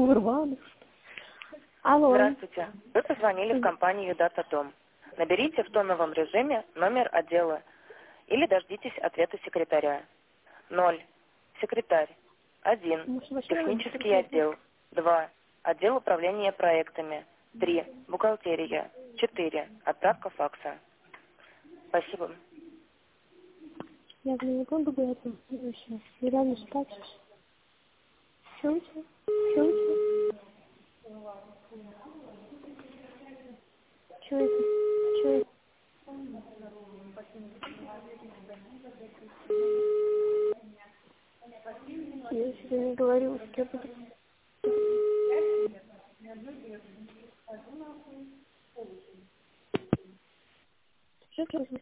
Урванов. Алло. Здравствуйте. Вы позвонили в компанию «Дата.Дом». Наберите в тоновом режиме номер отдела или дождитесь ответа секретаря. 0. Секретарь. 1. Технический отдел. 2. Отдел управления проектами. 3. Бухгалтерия. 4. Отправка факса. Спасибо. Я не могу говорить, еще. Реально спать. Чуть-чуть. Что это? Я себе не говорю, что я буду. Что